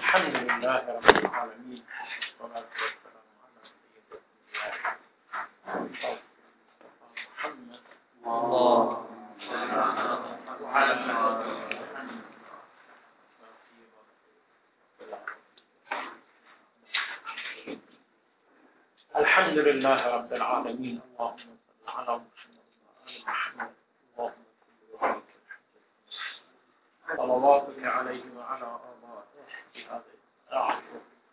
الحمد لله رب العالمين، والصلاة والسلام على سيد الأنبياء محمد وعلى الحمد لله رب العالمين. اللهم صل على محمد وآل محمد. اللهم صل وبارك صلواتك عليه وعلى آبائه في هذه الساعة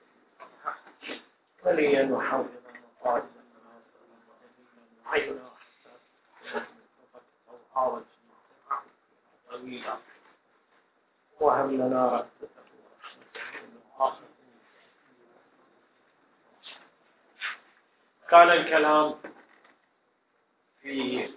وليا وحافظا وقائدا وناصرا وأمينا وعينا حتى وحاول طويلا وهب لنا رحمته ورحمته. كان الكلام في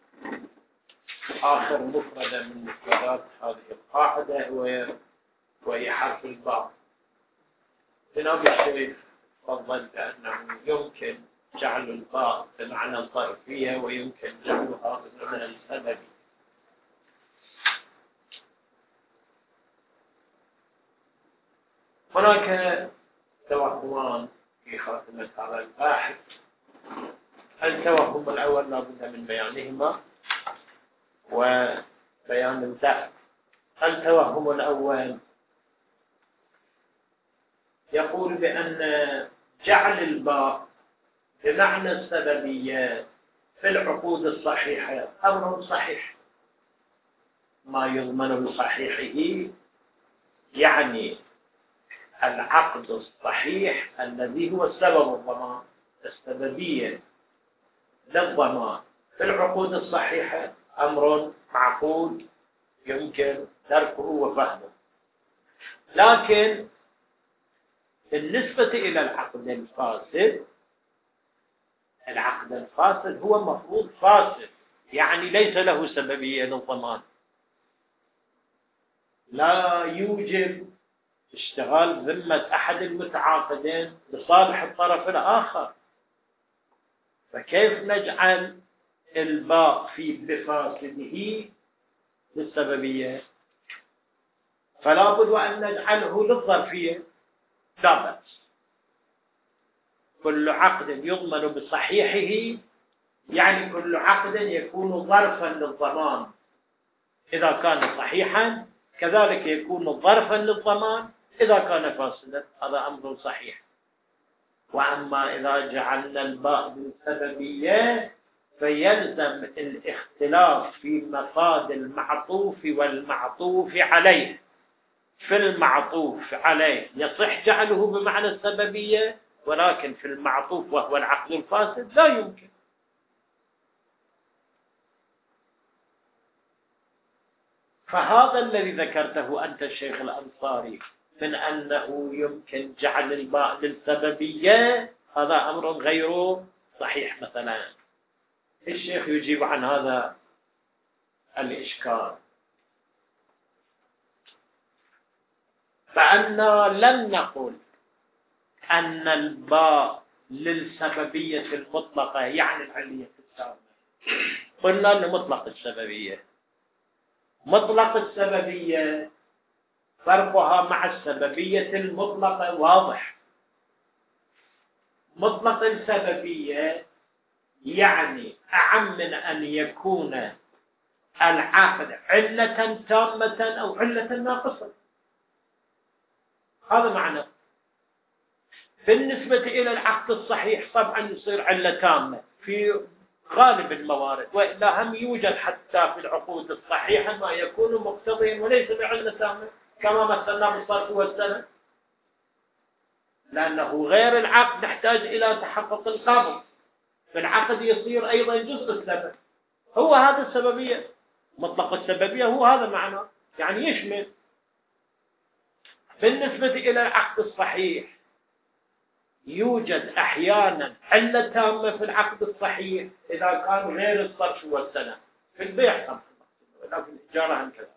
آخر مفردة من مفردات هذه القاعدة وهي حرف الباء. جناب الشيخ فضل بأنه يمكن جعل الباء بمعنى الظرفية ويمكن جعلها بمعنى السببي. هناك توهمان في خاتمة هذا الباحث. التوهم الأول لا بد من بيانهما وبيان الزائد. التوهم الأول يقول بأن جعل الباء بمعنى السببية في العقود الصحيحة أمر صحيح. ما يضمن بصحيحه يعني العقد الصحيح الذي هو سبب الضمان. السببية للضمان في العقود الصحيحة أمر معقول يمكن تركه وفهمه. لكن بالنسبة إلى العقد الفاسد، العقد الفاسد هو مفروض فاسد، يعني ليس له سببية للضمان، لا يوجب اشتغال ذمة أحد المتعاقدين لصالح الطرف الآخر. فكيف نجعل الباء في بفاسده للسببية؟ فلا بد أن نجعله للظرفية. لا بأس، كل عقد يضمن بصحيحه يعني كل عقد يكون ظرفا للضمان إذا كان صحيحا، كذلك يكون ظرفا للضمان إذا كان فاسدا. هذا أمر صحيح. وأما إذا جعلنا الباء بالسببية فيلزم الاختلاف في مفاد المعطوف والمعطوف عليه. في المعطوف عليه يصح جعله بمعنى السببية، ولكن في المعطوف وهو العقد الفاسد لا يمكن. فهذا الذي ذكرته أنت الشيخ الأنصاري من أنه يمكن جعل الباء للسببية، هذا أمر غير صحيح. مثلا الشيخ يجيب عن هذا الإشكال فأننا لم نقل أن الباء للسببية المطلقة يعني العلية التامة. قلنا لمطلق السببية. مطلق السببية فرقها مع السببية المطلقة واضح. مطلق السببية يعني أعم من أن يكون العقد علة تامة أو علة ناقصة. هذا معنى. بالنسبة إلى العقد الصحيح طبعا يصير علة تامة في غالب الموارد، وإلا هم يوجد حتى في العقود الصحيحة ما يكون مقتضيا وليس بعلة تامة كما مثلنا بالصرف والسنة، لأنه غير العقد نحتاج إلى تحقق القبض. فالعقد يصير أيضا جزء السبب. هو هذا السببية. مطلق السببية هو هذا معنى، يعني يشمل. بالنسبة إلى العقد الصحيح يوجد أحيانا علة تامة في العقد الصحيح إذا كان غير الصرف والسنة. في البيع سمح الله، ولكن الإجارة هم كذا.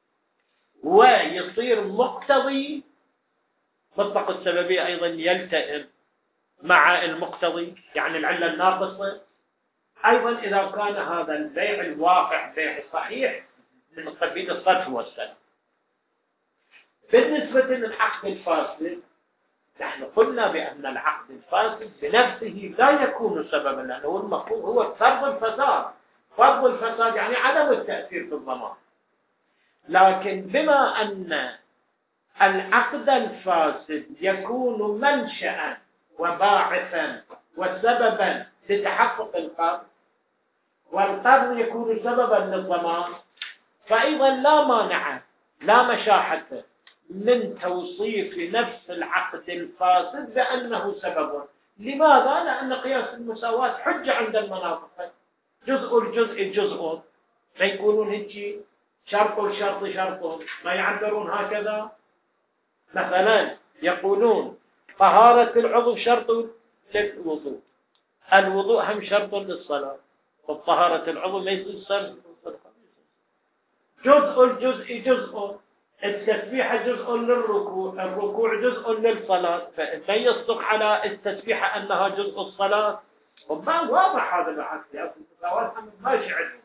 ويصير مقتضي. مطلق السببية أيضا يلتئم مع المقتضي، يعني العلة الناقصة. أيضا إذا كان هذا البيع الواقع بيع صحيح من قبيل الصرف والسنة. بالنسبة للعقد الفاسد نحن قلنا بأن العقد الفاسد بنفسه لا يكون سببا، لأنه المفروض هو فرض الفساد. فرض الفساد يعني عدم التأثير في الضمان. لكن بما أن العقد الفاسد يكون منشأ وباعثا وسببا لتحقق القرض، والقرض يكون سببا للضمان، فأيضا لا مانع لا مشاحة من توصيف نفس العقد الفاسد بأنه سبب. لماذا؟ لأن قياس المساواة حجة عند المناطق. جزء الجزء جزء، ما يقولون هيك شرط الشرط شرط، ما يعبرون هكذا. مثلا يقولون طهارة العضو شرط للوضوء، الوضوء هم شرط للصلاة، والطهارة العضو ليس شرط للصلاة. جزء الجزء جزء، التسبيحة جزء للركوع، الركوع جزء للصلاة، فلا يصدق على التسبيحة أنها جزء الصلاة. وما واضح هذا العقد يا أخي، ماشي عندهم.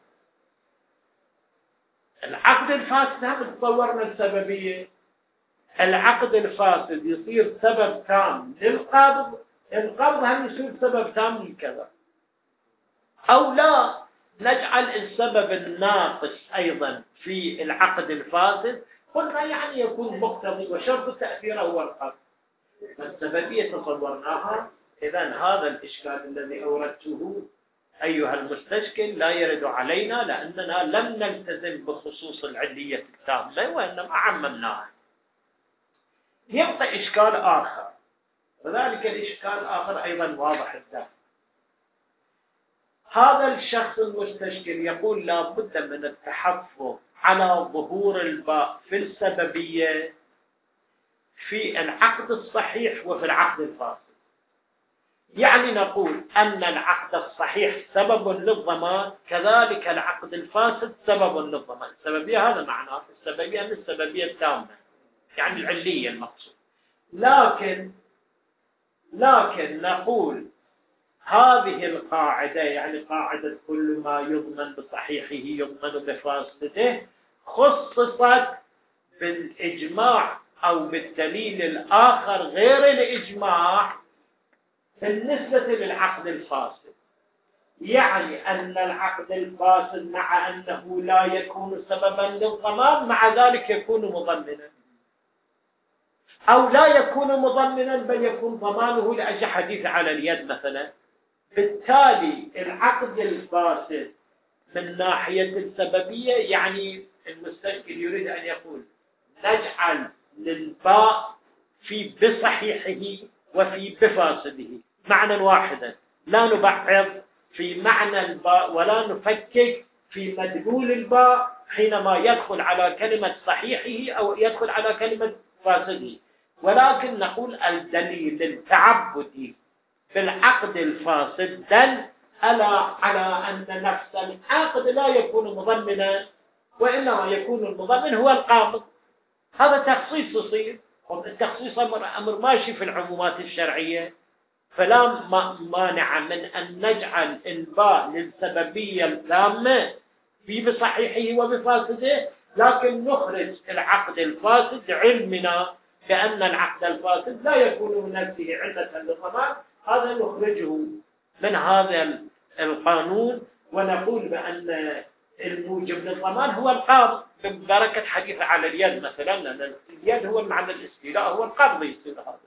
العقد الفاسد هم تصورنا السببية. العقد الفاسد يصير سبب تام للقبض، القبض هم يصير سبب تام للكذا. أو لا نجعل السبب الناقص أيضا في العقد الفاسد، قلنا يعني يكون مقتضي وشرط تأثيره هو القبض. فالسببية تصورناها. إذن هذا الإشكال الذي أوردته أيها المستشكل لا يرد علينا، لأننا لم نلتزم بخصوص العلية التامة وإنما عممناها. يبقى إشكال آخر، وذلك الإشكال الآخر أيضا واضح الدافع. هذا الشخص المستشكل يقول لا بد من التحفظ على ظهور الباء في السببية في العقد الصحيح وفي العقد الفاسد. يعني نقول أن العقد الصحيح سبب للضمان، كذلك العقد الفاسد سبب للضمان. السببية هذا معناه السببية من السببية التامة، يعني العلية المقصود. لكن نقول هذه القاعدة، يعني قاعدة كل ما يضمن بصحيحه يضمن بفاسده، خصصت بالإجماع أو بالدليل الآخر غير الإجماع بالنسبة للعقد الفاسد. يعني أن العقد الفاسد مع أنه لا يكون سببا للضمان مع ذلك يكون مضمنا، أو لا يكون مضمنا بل يكون ضمانه لأجل حديث على اليد مثلا. بالتالي العقد الفاسد من ناحية السببية، يعني المستشكل يريد أن يقول نجعل للباء في بصحيحه وفي بفاسده معنى واحدا، لا نبعض في معنى الباء ولا نفكك في مدلول الباء حينما يدخل على كلمة صحيحه أو يدخل على كلمة فاسده، ولكن نقول الدليل التعبدي في العقد الفاسد دل على أن نفس العقد لا يكون مضمنا، وإنما يكون المضمن هو القابض. هذا تخصيص يصير، التخصيص أمر ماشي في العمومات الشرعية، فلا مانع من أن نجعل الباء للسببية التامة في بصحيحه وبفاسده، لكن نخرج العقد الفاسد علمنا بأن العقد الفاسد لا يكون من نفسه علة للضمان، هذا نخرجه من هذا القانون ونقول بأن الموجب للضمان هو القابض، ببركة حديث على اليد مثلا، لأن اليد هو المعنى الاستيلاء، هو القبض يصير هذا.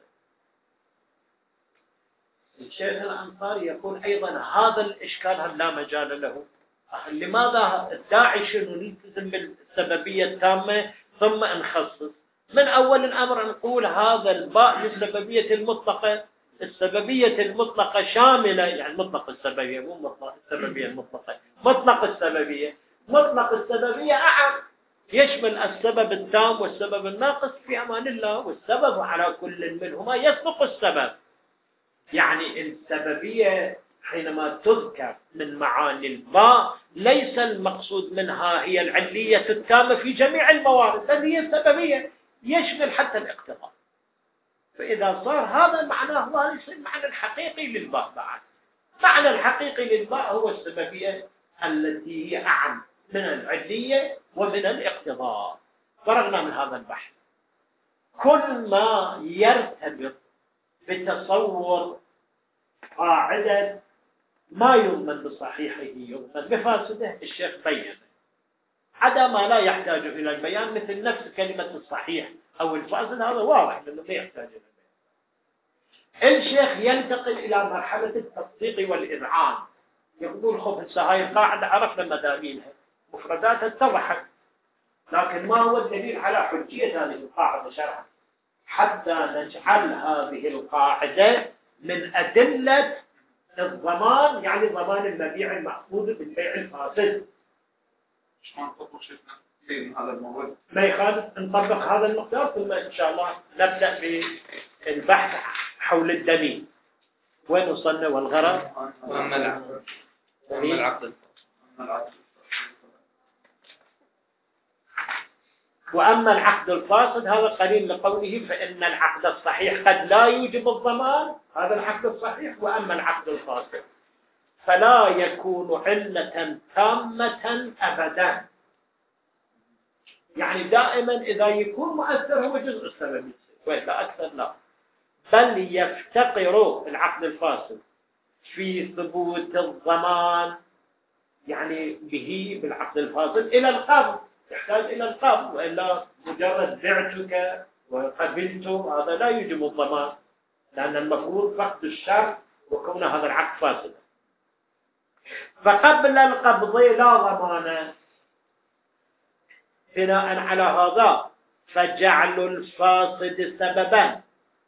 الشيخ الأنصاري يقول أيضا هذا الإشكال لا مجال له. لماذا الداعي شنو نلتزم بالسببية التامة ثم نخصص؟ من أول الأمر نقول هذا الباء للسببية المطلقة. السببية المطلقة شاملة، يعني مطلق السببية مو مطلق السببية المطلقة، مطلق السببية. مطلق السببية أعم، يشمل السبب التام والسبب الناقص في أمان الله، والسبب على كل منهما يسبق السبب. يعني السببية حينما تذكر من معاني الباء ليس المقصود منها هي العلية التامة في جميع الموارد، بل هي السببية يشمل حتى الاقتضاء. فإذا صار هذا معناه هو المعنى الحقيقي للباء. بعد معنى الحقيقي للباء هو السببية التي هي أعم من العلية ومن الاقتضاء. فرغنا من هذا البحث. كل ما يرتبط بتصور قاعدة ما يضمن بصحيحه يضمن بفاسده الشيخ بيّن، عدا ما لا يحتاج إلى البيان مثل نفس كلمة الصحيح أو الفاسد، هذا واضح أنه لا يحتاج إلى البيان. الشيخ ينتقل إلى مرحلة التصديق والإذعان، يقول خب هاي القاعدة عرفنا مدامينها، مفرداتها اتضحت، لكن ما هو الدليل على حجية هذه القاعدة شرعا حتى نجعل هذه القاعدة من أدلة الضمان، يعني ضمان المبيع المأخوذ بالبيع الفاسد. ما يخالف نطبق هذا المقدار، ثم إن شاء الله نبدأ بالبحث حول الدليل. وين وصلنا والغرض؟ وأما العقد وأما العقد الفاسد هذا قليل لقوله فإن العقد الصحيح قد لا يوجب الضمان، هذا العقد الصحيح. وأما العقد الفاسد فلا يكون علة تامة أبدا، يعني دائما إذا يكون مؤثر هو جزء السبب وإذا أكثر لا، بل يفتقر العقد الفاسد في ثبوت الضمان، يعني به بالعقد الفاسد إلى القبض، يحتاج إلى القبض، وإلا مجرد بعتك وقبلت هذا لا يوجب الضمان، لأن المفروض فقد الشرط وكون هذا العقد فاسد. فقبل القبض لا ضمان. بناء على هذا فجعل الفاسد سببا.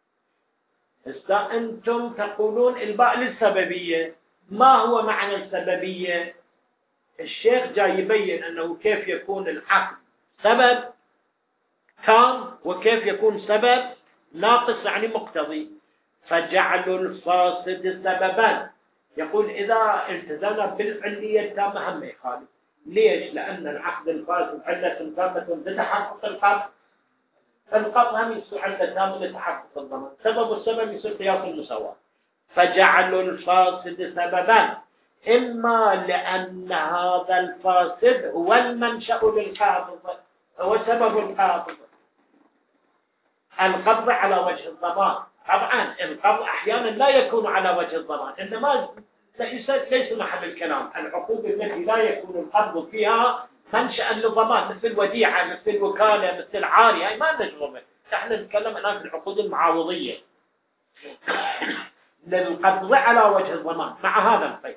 أنتم تقولون الباء للسببية، ما هو معنى السببية؟ الشيخ جاي يبين أنه كيف يكون العقد سبب تام وكيف يكون سبب ناقص يعني مقتضي. فجعل الفاسد سببا، يقول إذا التزمنا بالعلية التامة هم يخالف. ليش؟ لأن العقد الفاسد علة تامة لتحقق القبض، القبض هم يصير علة تامة لتحقق الضمان، سبب السبب يصير قياس المساواة. فجعل الفاسد سببا، إما لأن هذا الفاسد هو المنشأ للقابض، هو سبب القابض، القبض على وجه الضمان. طبعا القبض أحيانا لا يكون على وجه الضمان، إنما ليس محل الكلام. العقود التي لا يكون القبض فيها منشأ للضمان مثل وديعة مثل وكالة مثل عارية، هاي ما نجربه. نحن نتكلم الآن في العقود المعاوضية للقبض على وجه الضمان مع هذا القيد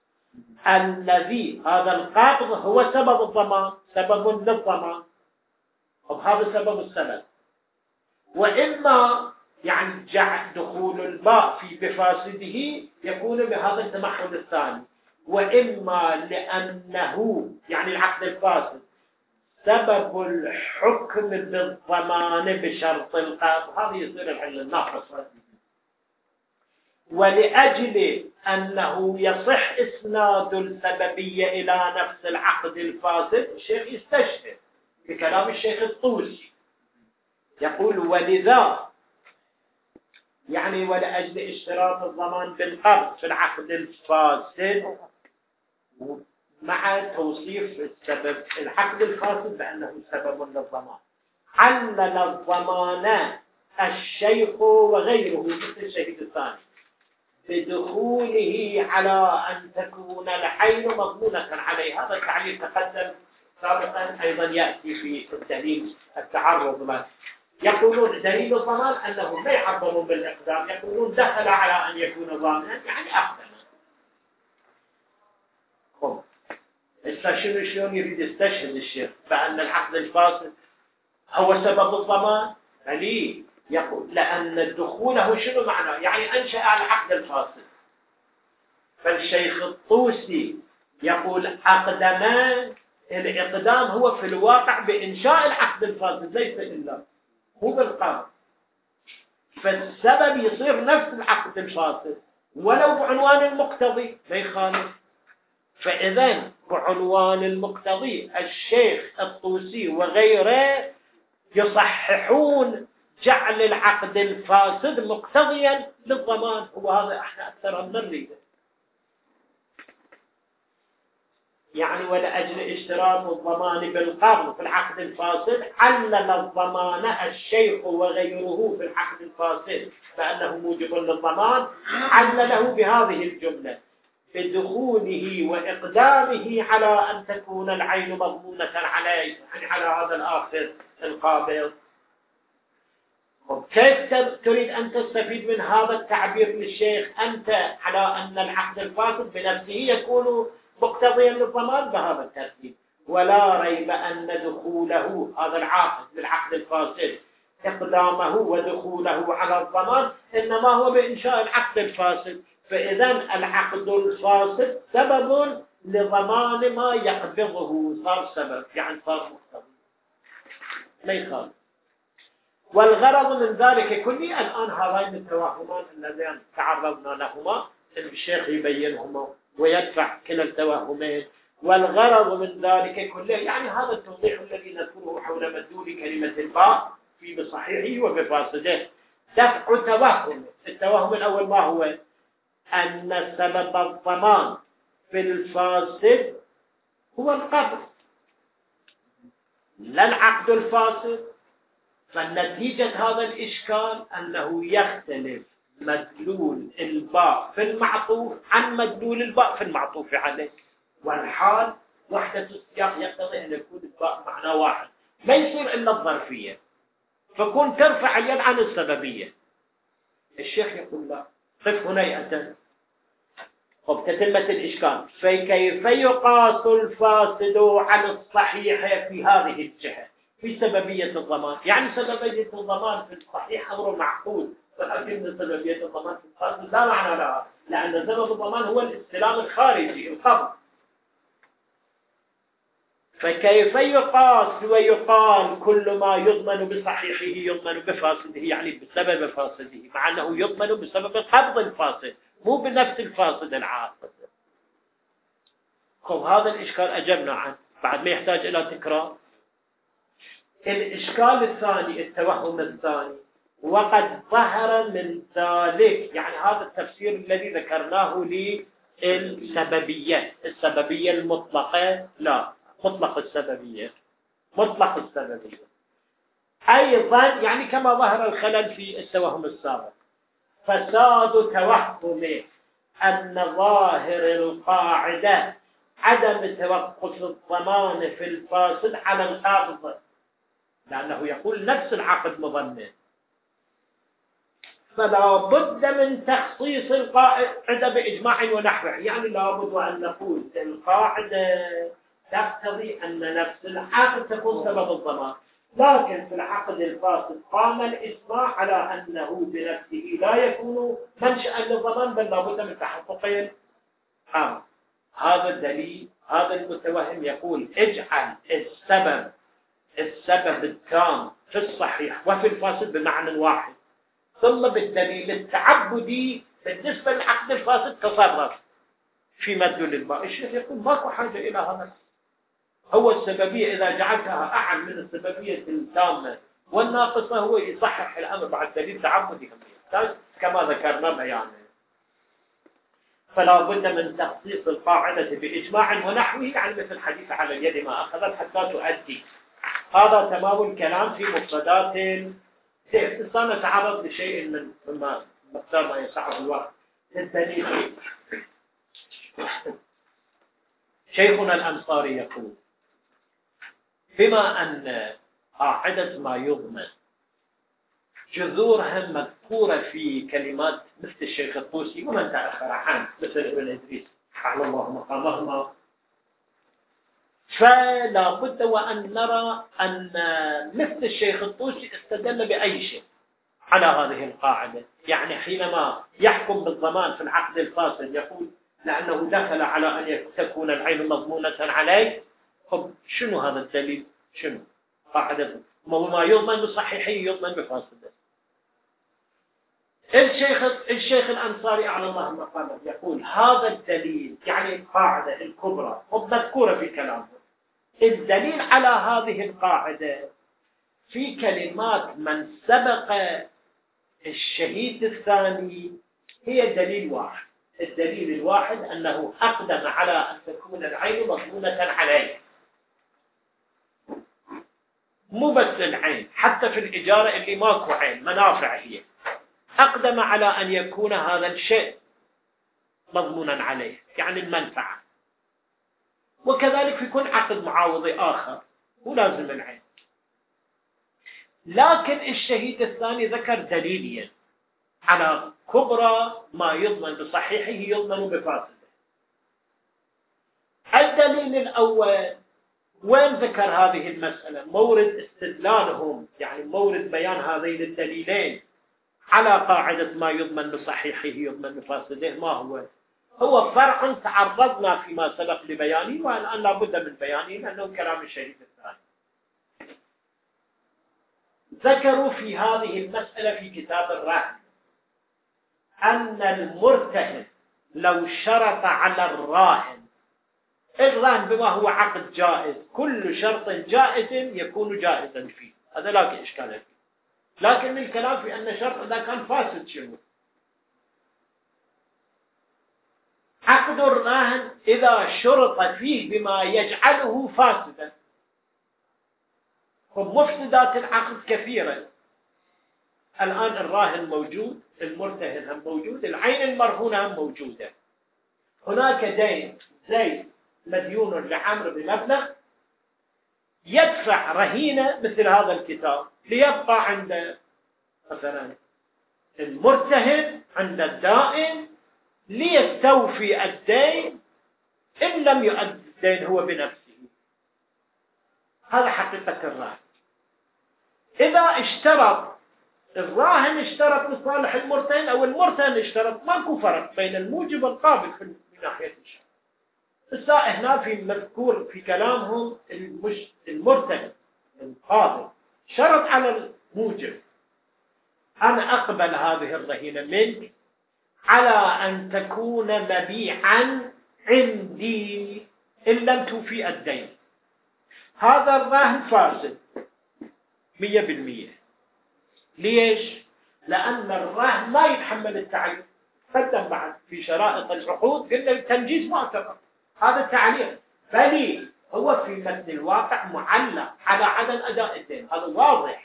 الذي هذا القبض هو سبب الضمان، سبب للضمان، وهذا سبب السبب. وإما يعني دخول الباء في بفاسده يكون بهذا التمحل الثاني، وإما لأنه يعني العقد الفاسد سبب الحكم بالضمان بشرط القبض، هذه يصير الحل الناقصة. ولأجل أنه يصح إسناد السببية إلى نفس العقد الفاسد، الشيخ يستشهد بكلام الشيخ الطوسي، يقول ولذا يعني ولأجل اشتراط الضمان بالقبض في العقد الفاسد مع توصيف السبب العقد الفاسد بأنه سبب للضمان، علل الضمان الشيخ وغيره مثل الشهيد الثاني بدخوله على أن تكون العين مضمونة عليه. هذا التعليل تقدم سابقا أيضا يأتي في الدليل التعرض له. يقولون دليل الضمان أنهم لا يعبرون بالإقدام، يقولون دخل على أن يكون ضامنا يعني أقدم. شلون يريد يستشهد الشيخ بأن العقد الفاسد هو سبب الضمان؟ عليه يقول لأن دخوله شنو معناه؟ يعني أنشأ العقد الفاسد. فالشيخ الطوسي يقول أقدمان، الإقدام هو في الواقع بإنشاء العقد الفاسد ليس إلا هو بالقبض، فالسبب يصير نفس العقد الفاسد ولو بعنوان المقتضي لا يخالف. فإذا بعنوان المقتضي الشيخ الطوسي وغيره يصححون جعل العقد الفاسد مقتضيا للضمان، وهذا احنا أكثر من نريده. يعني ولأجل اشتراط الضمان بالقبض في العقد الفاسد علل الضمان الشيخ وغيره في العقد الفاسد فأنه موجب للضمان، علله بهذه الجملة: بدخوله وإقدامه على أن تكون العين مضمونة عليه، يعني على هذا الآخر القابض. كيف تريد أن تستفيد من هذا التعبير للشيخ أنت على أن العقد الفاسد بنفسه يكون مقتضيا للضمان بهذا الترتيب؟ ولا ريب أن دخوله هذا العاقد بالعقد الفاسد، إقدامه ودخوله على الضمان، إنما هو بإنشاء العقد الفاسد. فإذا العقد الفاسد سبب لضمان ما يقبضه، صار سبب يعني صار مقتضي، ما يخالف. والغرض من ذلك كله الآن هذين التوهمان اللذين تعرضنا لهما الشيخ يبينهما ويدفع كلا التوهمين. والغرض من ذلك كله يعني هذا التوضيح الذي نذكره حول مدلول كلمة الباء في بصحيحه وبفاسده، دفع توهم. التوهم الأول ما هو؟ أن سبب الضمان في الفاسد هو القبض لا العقد الفاسد. فالنتيجة هذا الإشكال أنه يختلف مدلول الباء في المعطوف عن مدلول الباء في المعطوف عليه، والحال وحدة السياق يقتضي أن يكون الباء معنى واحد، ما يصير إلا الظرفية، فكون ترفع اليد عن السببية. الشيخ يقول لا، قف هنيئة وبتتمة الإشكال، فكيف يقاس الفاسد عن الصحيح في هذه الجهة في سببية الضمان؟ يعني سببية الضمان في الصحيح أمر معقول، ولكن سببية الضمان في الفاسد لا معنى لها، لأن سبب الضمان هو الاستلام الخارجي القبض. فكيف يقاس ويقال كل ما يضمن بصحيحه يضمن بفاسده، يعني بسبب فاسده، مع أنه يضمن بسبب قبض الفاسد مو بنفس الفاسد العاقد. خب هذا الإشكال أجبنا عنه، بعد ما يحتاج إلى تكرار. الإشكال الثاني، التوهم الثاني، وقد ظهر من ذلك يعني هذا التفسير الذي ذكرناه للسببية، السببية المطلقة، لا مطلق السببية، مطلق السببية أيضا يعني كما ظهر الخلل في التوهم السابق، فساد توهم أن ظاهر القاعدة عدم توقف الضمان في الفاسد على القابض، لأنه يقول نفس العقد مضمن، فلا بد من تخصيص القاعدة بإجماع ونحوه. يعني لا بد أن نقول القاعدة تقتضي أن نفس العقد تكون سبب الضمان، لكن في العقد الفاسد قام الإجماع على أنه بنفسه لا يكون منشأ للضمان، بل لا بد من تحقق الأمر. هذا الدليل. هذا المتوهم يقول اجعل السبب التام في الصحيح وفي الفاسد بمعنى واحد، ثم بالدليل التعبدي بالنسبة للعقد الفاسد تصرف في مدلول الباء. الشيخ يقول ماكو حاجة إلى هذا. هو السببية إذا جعلتها أعم من السببية التامة والناقصة هو يصحح الأمر بعد دليل تعبدي كما ذكرنا بيانه. فلا بد من تخصيص القاعدة بإجماع ونحوه، يعني مثل الحديث على اليد ما أخذت حتى تؤدي. هذا تمام الكلام في مفردات باختصار. نتعرض لشيء من مقدار ما يسعه الوقت. الدليل شيخنا الأنصاري يقول بما أن قاعدة ما يضمن جذورها مذكورة في كلمات مثل الشيخ الطوسي ومن تأخر عنه مثل ابن إدريس حال الله مقامهما، فلا بد وأن نرى أن مثل الشيخ الطوسي استدل بأي شيء على هذه القاعدة. يعني حينما يحكم بالضمان في العقد الفاسد يقول لأنه دخل على أن تكون العين مضمونة عليه. طب شنو هذا الدليل؟ شنو قاعدة ما يضمن بصحيحه يضمن بفاسده؟ الشيخ الأنصاري أعلى الله مقامه يقول هذا الدليل يعني القاعدة الكبرى مذكورة في كلامه. الدليل على هذه القاعدة في كلمات من سبق الشهيد الثاني هي دليل واحد، الدليل الواحد أنه أقدم على أن تكون العين مضمونة عليه، مو بس العين، حتى في الإجارة اللي ماكو عين منافع هي، أقدم على أن يكون هذا الشيء مضمونا عليه، يعني المنفعة. وكذلك يكون عقد معاوضي آخر مو لازم العين. لكن الشهيد الثاني ذكر دليلين على كبرى ما يضمن بصحيحه يضمن بفاسده. الدليل الأول وين ذكر هذه المسألة؟ مورد استدلالهم، يعني مورد بيان هذين الدليلين على قاعدة ما يضمن بصحيحه يضمن بفاسده. ما هو فرع تعرضنا فيما سبق لبيانه، والآن لا بد من بيانه لأنه كلام الشهيد الثاني. ذكروا في هذه المسألة في كتاب الرهن أن المرتهن لو شرط على الراهن، الرهن بما هو عقد جائز، كل شرط جائز يكون جائزا فيه، هذا لا إشكال فيه. لكن الكلام في أن شرط إذا كان فاسد شنو؟ عقد الراهن إذا شرط فيه بما يجعله فاسدا، ومفسدات العقد كثيرة. الآن الراهن موجود، المرتهن هم موجود، العين المرهونة هم موجودة. هناك دين، زيد مديون لعمرو بمبلغ، يدفع رهينة مثل هذا الكتاب ليبقى عند مثلا المرتهن عند الدائن ليستوفي الدين إن لم يؤد الدين هو بنفسه. هذا حقيقة الراهن. إذا اشترط الراهن اشترط لصالح المرتهن أو المرتهن اشترط، ماكو فرق بين الموجب والقابل من ناحية الشرط. هنا في مذكور في كلامهم المرتهن القابل شرط على الموجب، أنا أقبل هذه الرهينة منك على أن تكون مبيعا عندي إن لم توفي الدين. هذا الراهن فاسد 100%. ليش؟ لأن الراهن ما يتحمل التعليق. قدم بعد في شرائط العقود قلنا التنجيز معتبر، هذا التعليق، بل هو في متن الواقع معلق على عدم أداء الدين، هذا واضح.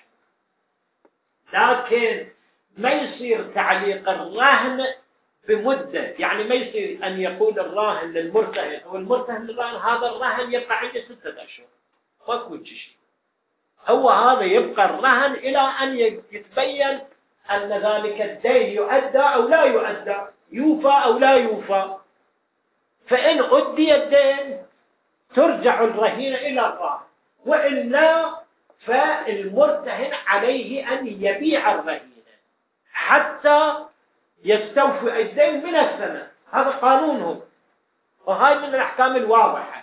لكن ما يصير تعليق الراهن بمدة، يعني ما يصير أن يقول الراهن للمرتهن أو المرتهن للراهن هذا الراهن يبقى عندي 6 أشهر، ماكو شيء. هو هذا يبقى الرهن إلى أن يتبين أن ذلك الدين يؤدى أو لا يؤدى، يوفى أو لا يوفى. فإن أدي الدين ترجع الرهينة إلى الراهن، وإلا فالمرتهن عليه أن يبيع الرهينة حتى يستوفي الدين من الثمن. هذا قانونهم، وهذا من الأحكام الواضحة.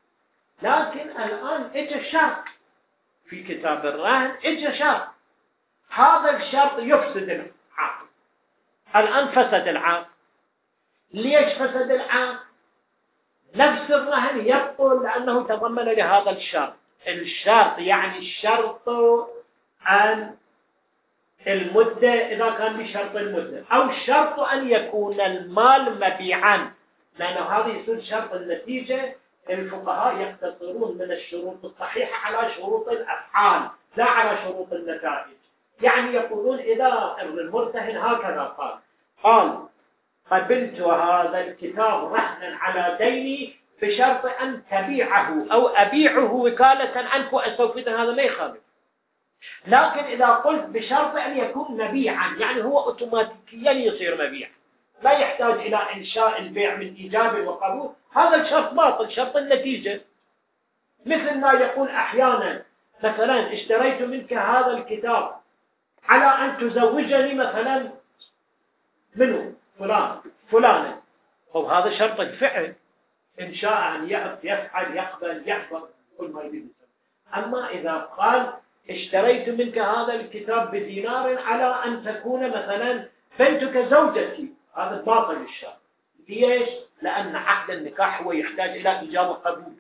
لكن الآن اجى شرط في كتاب الرهن، اجى شرط، هذا الشرط يفسد العقد. الآن فسد العقد. ليش فسد العقد؟ نفس الرهن يبطل لأنه تضمن لهذا الشرط. الشرط يعني الشرط أن المدة إذا كان بشرط المدة، أو الشرط أن يكون المال مبيعا، لأنه هذا يصير شرط النتيجة. الفقهاء يقتصرون من الشروط الصحيحة على شروط الأفعال لا على شروط النتائج. يعني يقولون إذا المرتهن هكذا قال قبلت هذا الكتاب رهنا على ديني بشرط أن تبيعه أو أبيعه وكالة عنك وأستوفيه، هذا ما يخالف. لكن إذا قلت بشرط أن يكون مبيعا، يعني هو أوتوماتيكيا يصير مبيع، لا يحتاج إلى إنشاء البيع من إيجاب وقبول، هذا الشرط باطل، شرط النتيجة. مثل ما يقول أحيانا مثلا اشتريت منك هذا الكتاب على أن تزوجني مثلا منه فلانا، وهذا شرط الفعل، إن شاء أن يفعل يقبل يحفظ كل ما يريد. أما إذا قال اشتريت منك هذا الكتاب بدينار على أن تكون مثلا بنتك زوجتي، هذا باطل الشرط. ليش؟ لأن عقد النكاح هو يحتاج إلى إيجاب وقبول.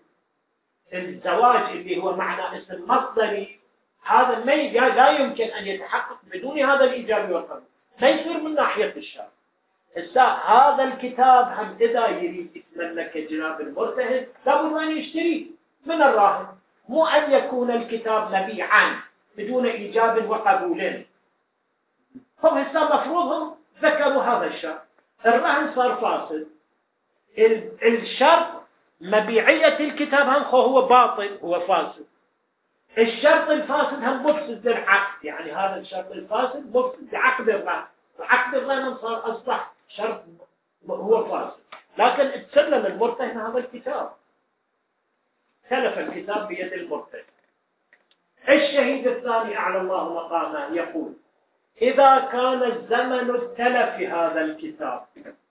الزواج اللي هو معنى اسم مصدري، هذا لا يمكن أن يتحقق بدون هذا الإيجاب والقبول، ما يصير من ناحية الشرط. هذا الكتاب هم إذا يريد يتملك جناب المرتهن لابد أن يشتريه من الراهن، مو أن يكون الكتاب مبيعا بدون إيجاب وقبول. هم هسه مفروضهم ذكروا هذا الشرط، الرهن صار فاسد، الشرط مبيعية الكتاب هم هو باطل، هو فاسد، الشرط الفاسد هم مفسد للعقد، يعني هذا الشرط الفاسد مفسد لعقد الرهن، وعقد الرهن صار أصبح شرط هو فاسد. لكن تسلم المرتهن هذا الكتاب، تلف الكتاب بيد المرتهن. الشهيد الثاني أعلى الله مقامه يقول إذا كان الزمن التلف هذا الكتاب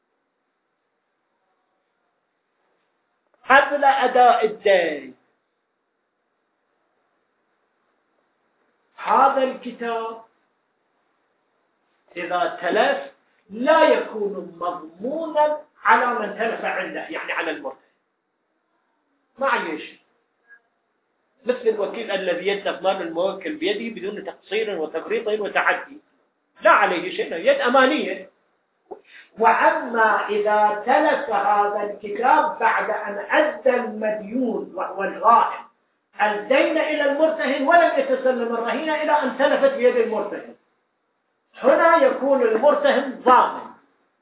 قبل أداء الدين، هذا الكتاب إذا تلف لا يكون مضمونا على من تلف عنده، يعني على المرتهن، ما عليه شيء، مثل الوكيل الذي يتلف مال الموكل بيده بدون تقصير وتفريط وتعدي، لا عليه شيء، يد أمانية. وأما إذا تلف هذا الكتاب بعد أن أدى المديون وهو الراهن الدين إلى المرتهن ولم يتسلم الرهينة إلى أن تلفت بيد المرتهن، هنا يكون المرتهن ضامن.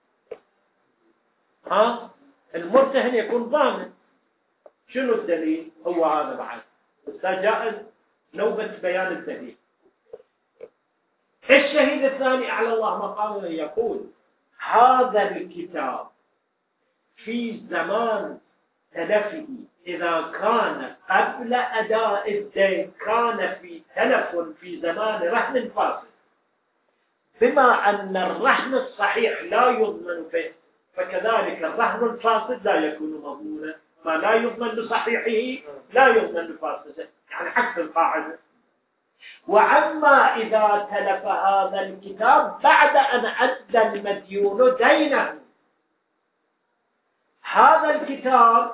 المرتهن يكون ضامن. شنو الدليل؟ هو هذا بعد جاء نوبة بيان الدليل. الشهيد الثاني أعلى الله مقامه يقول هذا الكتاب في زمان تلفه إذا كان قبل أداء الدين كان في تلف في زمان رهن فاسد، بما أن الرهن الصحيح لا يضمن فيه، فكذلك الرهن الفاسد لا يكون مضمونا، ما لا يضمن لصحيحه لا يضمن لفاسده، يعني عكس القاعدة. وأما إذا تلف هذا الكتاب بعد أن أدى المديون دينه، هذا الكتاب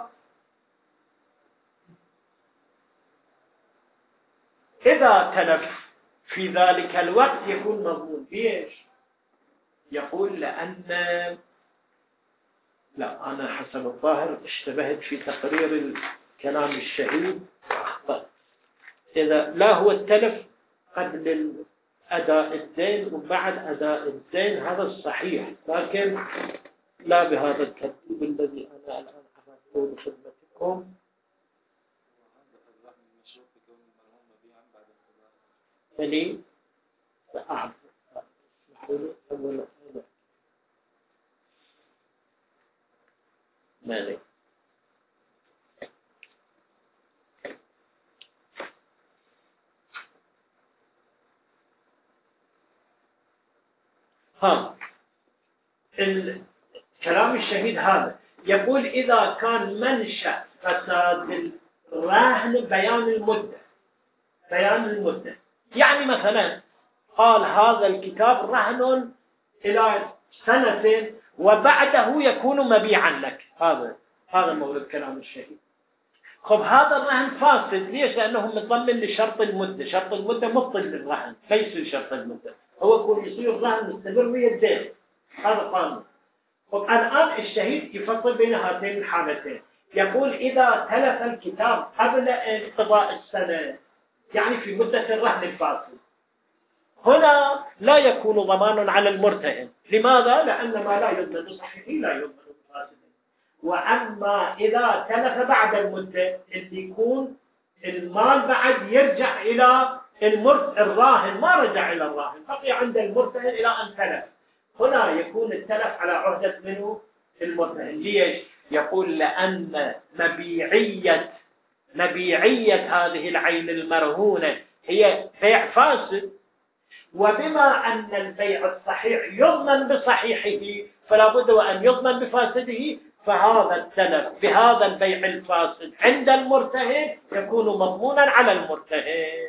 إذا تلف في ذلك الوقت يكون مضمون. ليش؟ يقول لأن لا، أنا حسب الظاهر اشتبهت في تقرير الكلام الشهيد أخطأ. إذا لا هو التلف قبل أداء الدين وبعد أداء الدين هذا الصحيح، لكن لا بهذا الترتيب الذي أنا الآن أقول لخدمتكم. فلي سأعرف مالي الكلام الشهيد هذا يقول إذا كان منشأ فساد الرهن بيان المدة، يعني مثلا قال هذا الكتاب رهن إلى سنة وبعده يكون مبيعا لك، هذا مورد كلام الشهيد. خب هذا الرهن فاسد، ليش؟ لأنه مضمن لشرط المدة، شرط المدة مبطل للرهن، ليس شرط المدة، هو يكون يصير رهن مستمر ويا الدين، هذا قانون. خب الآن الشهيد يفصل بين هاتين الحالتين، يقول إذا تلف الكتاب قبل انقضاء السنة، يعني في مدة الرهن الفاسد، هنا لا يكون ضمان على المرتهن. لماذا؟ لأن ما لا يضمن لصحيحه لا يضمن لفاسده. وأما إذا تلف بعد المدة اللي يكون المال بعد يرجع إلى الراهن، ما رجع إلى الراهن، بقي عند المرتهن إلى أن تلف، هنا يكون التلف على عهدة منه المرتهن. ليش؟ يقول لأن مبيعية هذه العين المرهونة هي بيع فاسد، وبما أن البيع الصحيح يضمن بصحيحه فلا بد وأن يضمن بفاسده، فهذا التلف بهذا البيع الفاسد عند المرتهن يكون مضمونا على المرتهن.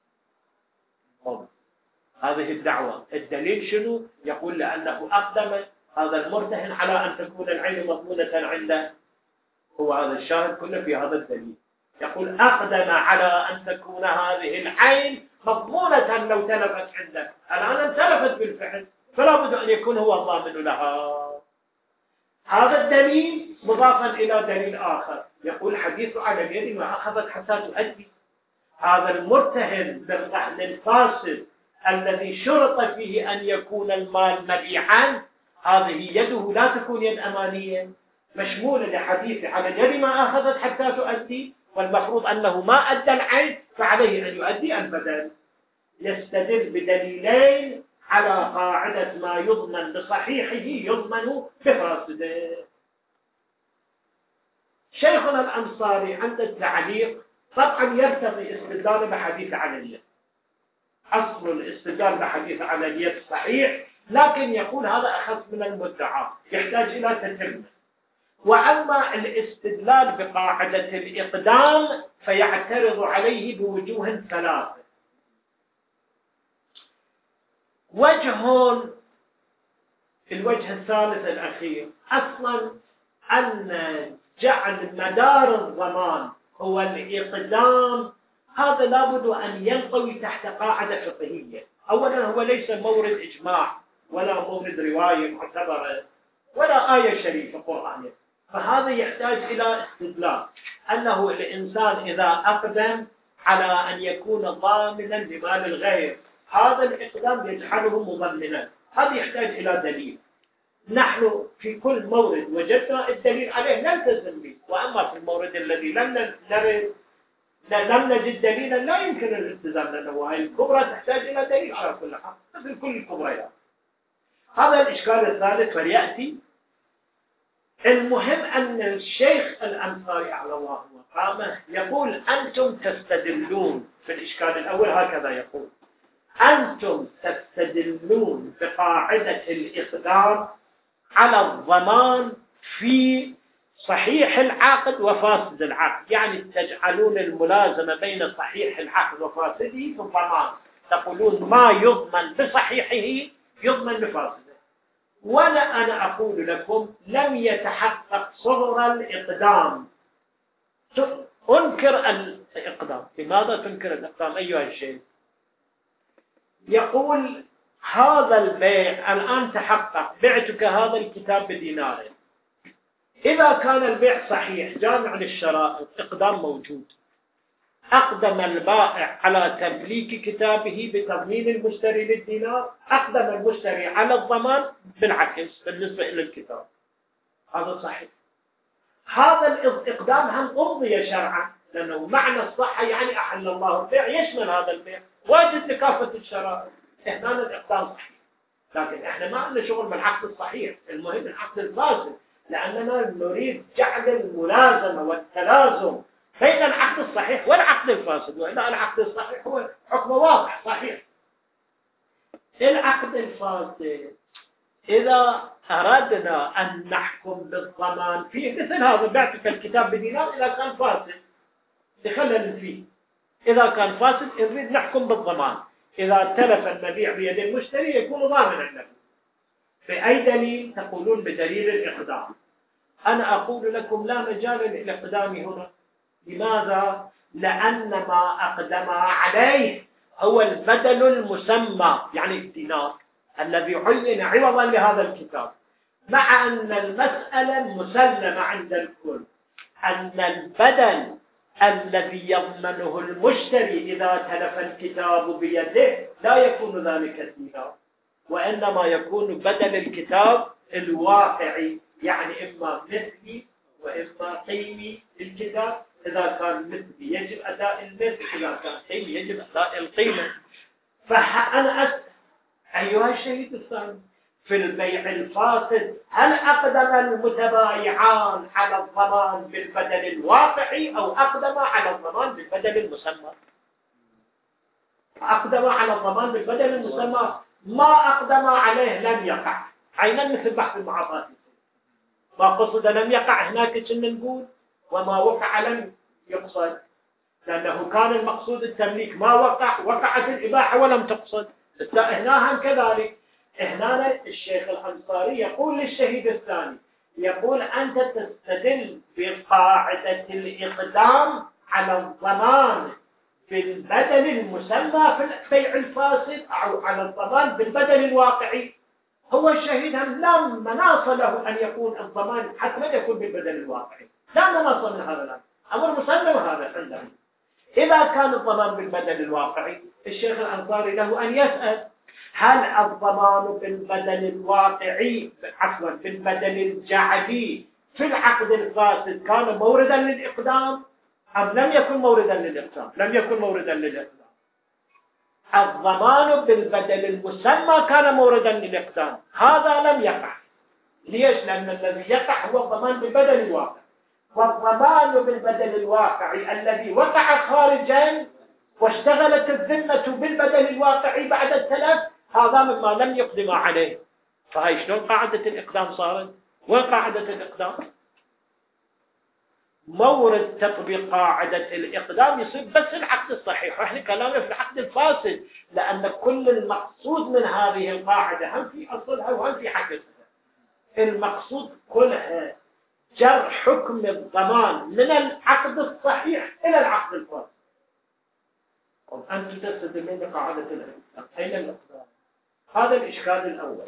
هذه الدعوة. الدليل شنو؟ يقول لأنه أقدم هذا المرتهن على أن تكون العين مضمونة عنده، هو هذا الشاهد كله في هذا الدليل. يقول أقدم على أن تكون هذه العين مضمونة لو تلفت عنده، الآن تلفت بالفعل فلا بد أن يكون هو الضامن لها. هذا الدليل مضافا إلى دليل آخر يقول حديث على اليد ما أخذت حتى تؤدي. هذا المرتهن بالرهن الفاسد الذي شرط فيه أن يكون المال مبيعا، هذه يده لا تكون يد أمانية مشمولة لحديث على اليد ما أخذت حتى تؤدي، والمفروض أنه ما أدى العين فعليه أن يؤدي البدل. يستدل بدليلين على قاعدة ما يضمن بصحيحه يضمن بفاسده. شيخنا الأنصاري عند التعليق طبعا يرتقي استدلال بحديث على اليد، أصل الاستدلال بحديث على اليد صحيح، لكن يقول هذا أخف من المدعى يحتاج إلى تتمة. وأما الاستدلال بقاعدة الإقدام فيعترض عليه بوجوه ثلاثة. الوجه الثالث الأخير أصلا أن جعل مدار الضمان هو الإقدام، هذا لابد أن ينطوي تحت قاعدة فقهية. أولا هو ليس مورد إجماع ولا مورد رواية معتبرة ولا آية شريفة قرآنية، فهذا يحتاج إلى استدلال أنه الإنسان إذا أقدم على أن يكون ضامنا لمال الغير هذا الإقدام يجعله مضمنا، هذا يحتاج إلى دليل. نحن في كل مورد وجدنا الدليل عليه نلتزم به، وأما في المورد الذي لم نجد دليلا لا يمكن الالتزام، لأنه هذه الكبرى تحتاج إلى دليل على كل حال مثل كل الكبريات. هذا الإشكال الثالث فليأتي. المهم أن الشيخ الأنصاري على الله مقامه يقول أنتم تستدلون في الإشكال الأول هكذا يقول: أنتم تستدلون بقاعدة الإقدام على الضمان في صحيح العقد وفاسد العقد، يعني تجعلون الملازمة بين صحيح العقد وفاسده في الضمان، تقولون ما يضمن بصحيحه يضمن بفاسده. ولا أنا أقول لكم لم يتحقق صغر الإقدام. أنكر الإقدام. لماذا تنكر الإقدام أيها الشيخ؟ يقول هذا البيع الآن تحقق، بعتك هذا الكتاب بدينار، إذا كان البيع صحيح جامع للشرائط إقدام موجود، أقدم البائع على تمليك كتابه بتضمين المشتري للدينار، أقدم المشتري على الضمان بالعكس بالنسبة إلى الكتاب، هذا صحيح. هذا الإقدام هم أمضي شرعا، لأنه معنى الصحة يعني أحل الله البيع يشمل هذا البيع، واجد لكافة الشرائط، هنا الإقدام صحيح. لكن إحنا ما عندنا شغل بالعقد الصحيح، المهم العقد الفاسد، لأننا نريد جعل الملازمة والتلازم بين العقد الصحيح والعقد الفاسد، وإلا العقد الصحيح هو حكم واضح صحيح. العقد الفاسد إذا أردنا أن نحكم بالضمان فيه مثل هذا، بعتك الكتاب بدينار إذا كان فاسد بخلل فيه، إذا كان فاسد نريد نحكم بالضمان، إذا تلف المبيع بيد المشتري يكون ضامنا له. بأي دليل؟ تقولون بدليل الإقدام. أنا أقول لكم لا مجال للإقدام هنا. لماذا؟ لأن ما أقدم عليه هو البدل المسمى، يعني الدينار الذي عين عوضا لهذا الكتاب، مع أن المسألة مسلمة عند الكل أن البدل الذي يضمنه المشتري إذا تلف الكتاب بيده لا يكون ذلك الدينار، وإنما يكون بدل الكتاب الواقعي، يعني إما مثلي وإما قيمي للكتاب، إذا كان مثلي يجب أداء المثل، إذا كان قيمي يجب أداء القيمة. فأنا أسأل أيها الشهيد الثاني في البيع الفاسد هل أقدم المتبايعان على الضمان بالبدل الواقعي أو أقدم على الضمان بالبدل المسمى؟ أقدم على الضمان بالبدل المسمى، ما أقدم عليه لم يقع، عينا مثل بحث المعاطات، ما قصد لم يقع هناك كنا نقول، وما وقع لم يقصد، لأنه كان المقصود التمليك، ما وقعت الإباحة ولم تقصد. هنا هم كذلك. هنا الشيخ الأنصاري يقول للشهيد الثاني، يقول أنت تستدل بقاعدة الإقدام على الضمان بالبدل المسمى في البيع الفاسد أو على الضمان بالبدل الواقعي، هو الشهيد هم لا مناص له أن يكون الضمان حتما يكون بالبدل الواقعي، لا مناص من هذا الأمر، أمر مسلم هذا عندهم. إذا كان الضمان بالبدل الواقعي الشيخ الأنصاري له أن يسأل هل الضمان بالبدل الواقعي عفوا بالبدل الجعلي في العقد الفاسد كان موردا للإقدام أم لم يكن موردا للإقدام؟ لم يكن موردا للإقدام. الضمان بالبدل المسمى كان موردا للإقدام، هذا لم يقع. ليش؟ لأن الذي يقع هو الضمان بالبدل الواقعي، والضمان بالبدل الواقعي الذي وقع خارجا واشتغلت الذمة بالبدل الواقعي بعد التلف هذا مما لم يقدم عليه. فهي شلون قاعدة الإقدام صارت؟ وقاعدة الإقدام مورد تطبيق قاعدة الإقدام يصير بس العقد الصحيح، وإحنا كلامنا في العقد الفاسد، لأن كل المقصود من هذه القاعدة هم في أصلها وهم في حقيقتها. المقصود كلها جر حكم الضمان من العقد الصحيح إلى العقد الفاسد. أنتم تستدلون بقاعدة الإقدام، أين الإقدام؟ هذا الإشكال الأول.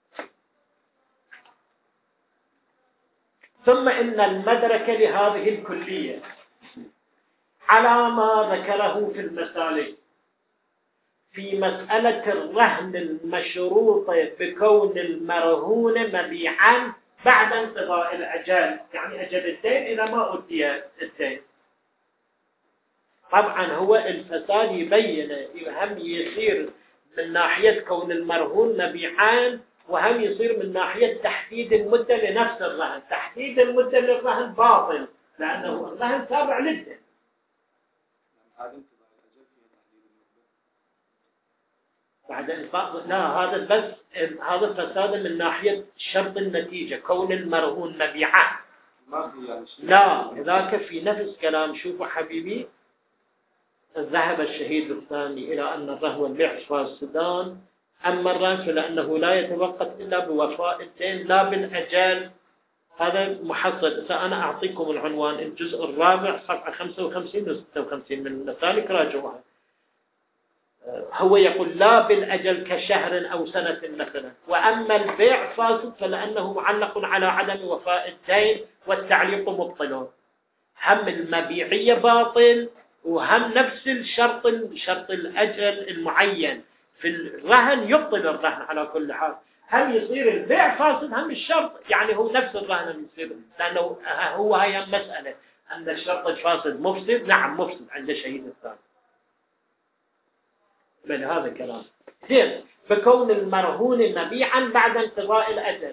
ثم إن المدرك لهذه الكلية على ما ذكره في المسالك في مسألة الرهن المشروط بكون المرهون مبيعا بعد انقضاء الأجل، يعني أجل الدين إذا ما أدي الدين. طبعا هو الفساد يبين هم يصير من ناحية كون المرهون مبيعا، وهم يصير من ناحية تحديد المدة لنفس الرهن. تحديد المدة للرهن باطل لأنه الرهن تابع للدين. بعد انقاض لا، هذا بس هذا فساد من ناحية شرط النتيجة كون المرهون مبيعا. لا، ذاك في نفس كلام. شوفوا حبيبي، ذهب الشهيد الثاني إلى أن الرهن والبيع فاسدان، أما الرهن فلأنه لا يتوقف إلا بوفاء الدين لا بالأجل. هذا محصل. فأنا أعطيكم العنوان، الجزء الرابع صفحة 55 و 56 من المسالك، راجعوها. هو يقول لا بالأجل كشهر أو سنة مثلا. وأما البيع فاسد فلأنه معلق على عدم وفاء الدين والتعليق مبطل. هم المبيعية باطل، وهم نفس الشرط، شرط الأجل المعين في الرهن يبطل الرهن على كل حال. هم يصير البيع فاسد هم الشرط، يعني هو نفس الرهن يصير، لأنه هو هي مسألة أن الشرط الفاسد مفسد. نعم مفسد عند الشهيد الثاني. بل هذا كلام زين. بكون المرهون مبيعا بعد انقضاء الأجل.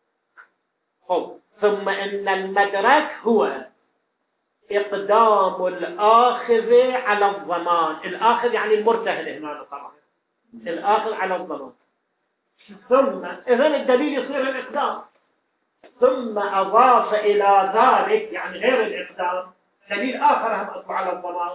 ثم إن المدرك هو إقدام الآخذ على الضمان. الآخذ يعني المرتهن هنا طبعا، الآخذ على الضمان. ثم إذن الدليل يصير الإقدام. ثم أضاف إلى ذلك يعني غير الإقدام دليل آخر هم أضاف على الضمان،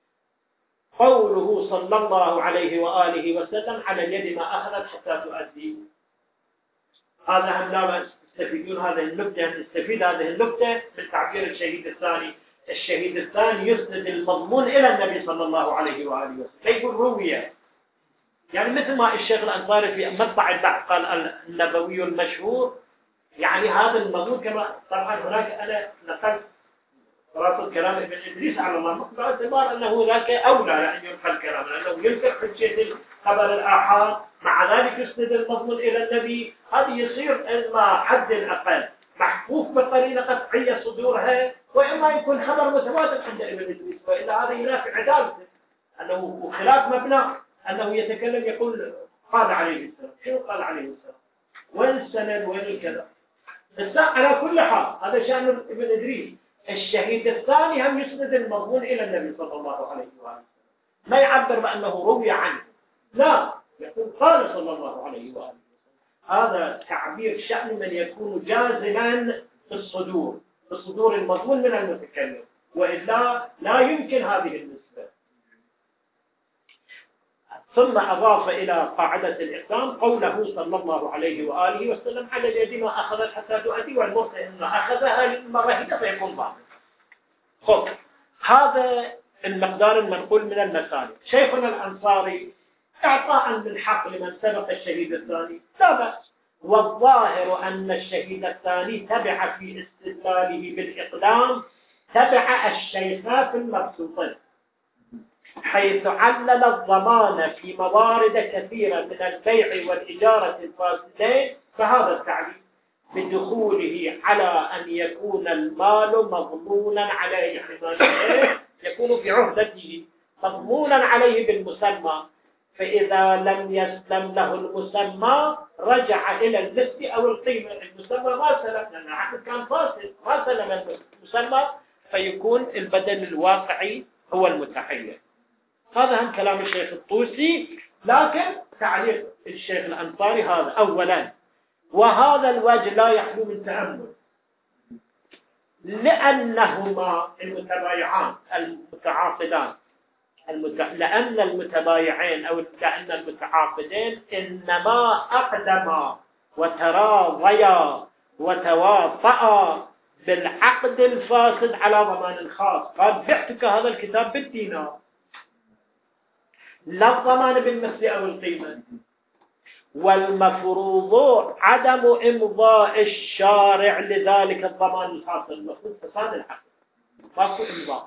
قوله صلى الله عليه وآله وسلم على اليد ما أخذت حتى تؤدي. هذا هم لا بأس تستفيدون هذه النكتة، نستفيد هذه النكتة من تعبير الشهيد الثاني. الشهيد الثاني يسند المضمون إلى النبي صلى الله عليه وآله وسلم، يقول روية، يعني مثل ما الشيخ الأنصاري في مطبع البحث قال النبوي المشهور، يعني هذا المضمون. كما طبعا هناك أنا نقلت خلاصة كلام ابن إدريس على الله باعتبار أنه ذاك أولى أن ينقل كلام، لأنه ينكر حجة خبر الآحاد، مع ذلك يسند المضمون إلى النبي. هذه يصير إما حد الأقل محفوف بقرينة قطعية صدورها، وإما يكون خبر متواتر عند ابن إدريس، وإلا هذا ينافي عدالته، أنه خلاف مبنى أنه يتكلم يقول قال عليه السلام. شو قال عليه السلام؟ وين السند وين الكذا؟ بس على كل حال هذا شأن ابن إدريس. الشهيد الثاني هم يسند المضمون إلى النبي صلى الله عليه وآله، ما يعبر بأنه روي عنه، لا، يقول قال صلى الله عليه وآله. هذا تعبير شأن من يكون جازما في الصدور، في صدور المضمون من المتكلم، وإلا لا يمكن هذه النسبة. ثم أضاف إلى قاعدة الإقدام قوله صلى الله عليه وآله وسلم على اليد ما أخذت حتى تؤدي، والمرتهن ما أخذها للمرهنة فيكون باطل. هذا المقدار المنقول من المسالك. شيخنا الأنصاري إعطاء بالحق لمن سبق الشهيد الثاني لا بأس، والظاهر أن الشهيد الثاني تبع في استدلاله بالإقدام تبع الشيخات المبسوطين، حيث علل الضمان في موارد كثيرة من البيع والإجارة الفاسدين، فهذا التعليل بدخوله على أن يكون المال مضمونا عليه، يعني يكون في عهدته مضمونا عليه بالمسمى، فإذا لم يسلم له المسمى رجع إلى المثل أو القيمة. المسمى ما سلم لأن العقد كان فاسد، ما سلم المسمى، فيكون البدل الواقعي هو المتعين. هذا هم كلام الشيخ الطوسي، لكن تعليق الشيخ الأنصاري هذا أولا. وهذا الوجه لا يخلو من تأمل، لأنهما المتبايعان المتعاقدان لأن المتبايعين أو لأن المتعاقدين إنما أقدما وتراضيا وتوافقا بالعقد الفاسد على ضمان خاص. قال بعتك هذا الكتاب بالدينار، لا الضمان بالمثل أو القيمة. والمفروض عدم إمضاء الشارع لذلك الضمان الخاص، المفروض فساد العقد خاص إمضاء.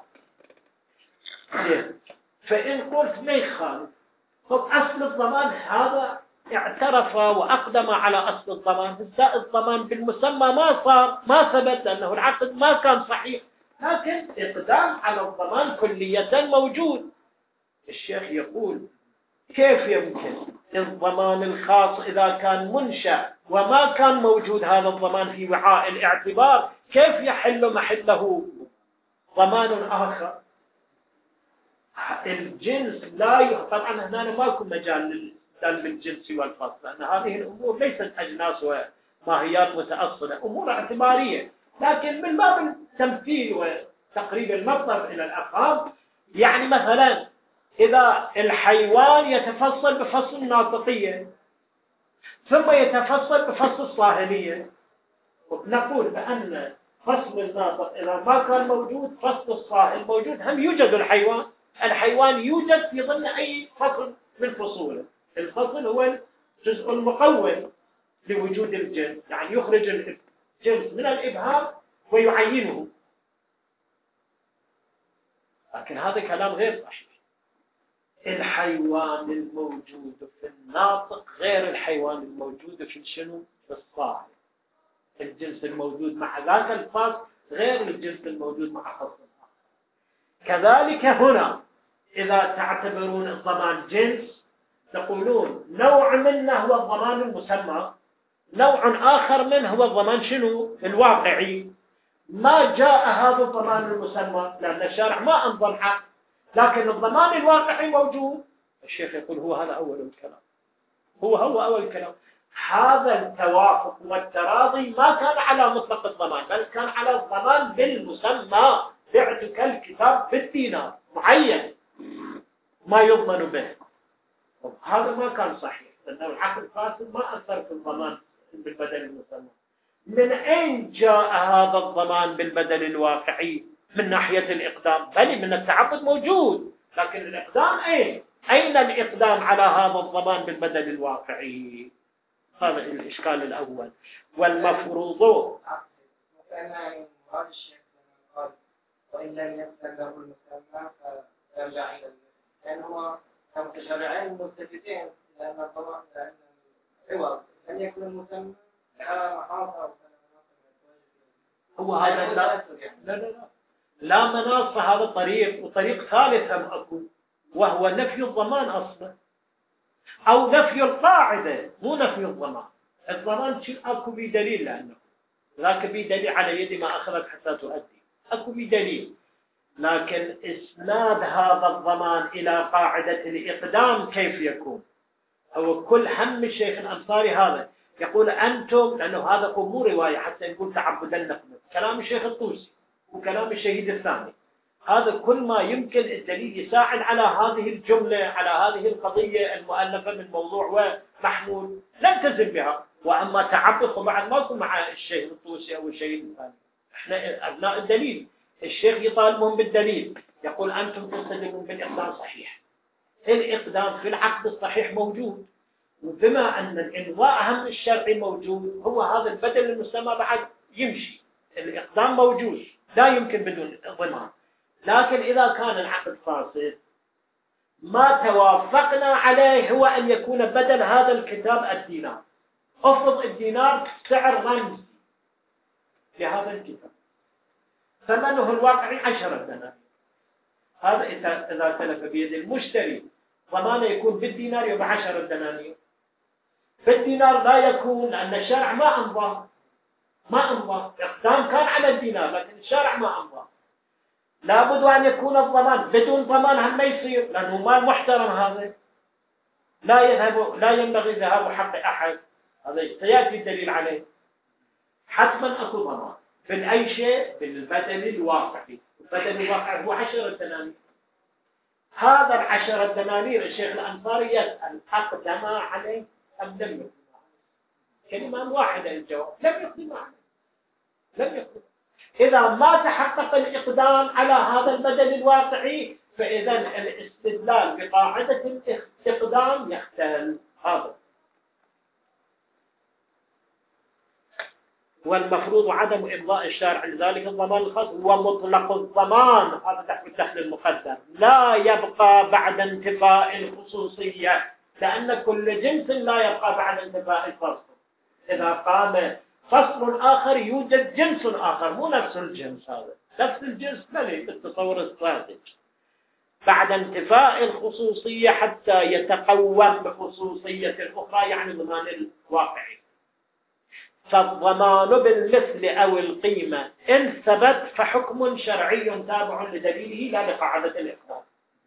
فإن قلت ما يخالف، طب أصل الضمان هذا اعترف وأقدم على أصل الضمان، الضمان بالمسمى ما ثبت لأنه العقد ما كان صحيح، لكن إقدام على الضمان كلية موجود. الشيخ يقول كيف يمكن الضمان الخاص إذا كان منشأ وما كان موجود هذا الضمان في وعاء الاعتبار، كيف يحل محله ضمان آخر؟ الجنس لا طبعا هنا ما يكون مجال للإستدلال بالجنس والفصل، لأن هذه الأمور ليست أجناس وماهيات متأصلة، أمور اعتبارية، لكن من باب التمثيل وتقريب المطلب إلى الأفهام. يعني مثلا إذا الحيوان يتفصل بفصل الناطقية ثم يتفصل بفصل الصاهلية، نقول بأن فصل الناطق إذا ما كان موجود فصل الصاهل موجود، هم يوجد الحيوان يوجد في ضمن أي فصل من فصوله. الفصل هو الجزء المقوم لوجود الجنس، يعني يخرج الجنس من الإبهام ويعينه، لكن هذا كلام غير صحيح. الحيوان الموجود في الناطق غير الحيوان الموجود في شنو؟ في الصاهل. الجنس الموجود مع ذاك الفصل غير الجنس الموجود مع فصل آخر. كذلك هنا إذا تعتبرون الضمان جنس تقولون نوع منه هو الضمان المسمى، نوع آخر منه هو الضمان شنو؟ الواقعي. ما جاء هذا الضمان المسمى لأن الشارع ما أنظم حق، لكن الضمان الواقعي موجود. الشيخ يقول هو هذا أول الكلام، هو أول الكلام. هذا التوافق والتراضي ما كان على مطلق الضمان، بل كان على الضمان بالمسمى. بعتك الكتاب بالدينار معين ما يضمن به، هذا ما كان صحيح لأنه العقد الفاسد ما أثر في الضمان بالبدل المسمى. من أين جاء هذا الضمان بالبدل الواقعي؟ من ناحية الإقدام، بل من التعاقد موجود، لكن الإقدام أين الإقدام على هذا الضمان بالبدل الواقعي؟ هذا الإشكال الأول. والمفروض هذا الشيخ قال وإن لم يكن له المسمى فيرجع إلى لأنه المتشرعين متفقين لأن الضمان لأن العوض لم يكن المسمى لا محاصة هو هذا لا مناص. هذا طريق، وطريق ثالث هم أكو، وهو نفي الضمان أصلا أو نفي القاعدة، مو نفي الضمان. الضمان أكو بدليل، لأنه ذاك بدليل على يد ما أخذت حتى تؤدي، أكو بدليل، لكن إسناد هذا الضمان إلى قاعدة الإقدام كيف يكون؟ هو كل هم الشيخ الأنصاري هذا يقول أنتم، لأنه هذا مو رواية حتى نقول تعبدا نقبل، كلام الشيخ الطوسي وكلام الشهيد الثاني، هذا كل ما يمكن الدليل يساعد على هذه الجملة، على هذه القضية المؤلفة من موضوع ومحمول نلتزم بها. وأما تعبد طبعا ما يكون مع الشيخ الطوسي أو الشهيد الثاني، احنا أبناء الدليل. الشيخ يطالبهم بالدليل، يقول أنتم تستدلون بالإقدام صحيح، الإقدام في العقد الصحيح موجود، وبما أن الإمضاء هم الشرعي موجود، هو هذا البدل المسمى بعد يمشي، الإقدام موجود لا يمكن بدون ضمان. لكن إذا كان العقد فاسد ما توافقنا عليه هو أن يكون بدل هذا الكتاب الدينار. افرض الدينار سعر رمزي لهذا الكتاب، ثمنه الواقعي 10 دنانير. هذا إذا تلف بيد المشتري ضمانه يكون بالدينار يبقى 10 دنانير. بالدينار لا يكون، لأن الشارع ما أمضى إقدام كان على الدينار، لكن الشارع ما أمضى. لابد أن يكون الضمان، بدون ضمان هم ما يصير، لأنه مال محترم هذا، لا ينبغي ذهاب حق أحد. هذا سيأتي الدليل عليه. حتما أكو ضمان بالأي شيء بالبدل الواقعي. البدل الواقعي هو 10 دنانير. هذا 10 دنانير الشيخ الأنصاري يسأل أقدم عليه أم لم يقدم عليه؟ كلمة واحدة الجواب لم يقدم عليه. لم يقدم. إذا ما تحقق الإقدام على هذا البدل الواقعي فإذا الاستدلال بقاعدة الاقدام يختل. هذا والمفروض عدم إمضاء الشارع لذلك الضمان الخاص هو مطلق الضمان. هذا تحت الدخل المقدر لا يبقى بعد انتفاء الخصوصية، لأن كل جنس لا يبقى بعد انتفاء الفصل. إذا قام فصل آخر يوجد جنس آخر، مو نفس الجنس. هذا نفس الجنس بلي بالتصور الصادق بعد انتفاء الخصوصية حتى يتقوم بخصوصية أخرى، يعني ضمان الواقعي. فالضمان بالمثل أو القيمة إن ثبت فحكم شرعي تابع لدليله لا لقاعدة الإقدام.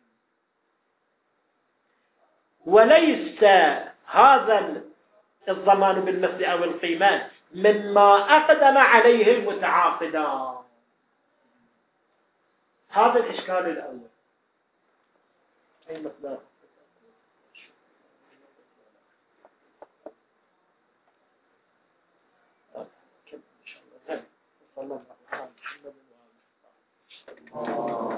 وليس هذا الضمان بالمثل أو القيمة مما أقدم عليه المتعاقدان. هذا الإشكال الأول. أي مقدار صلى الله عليه وسلم.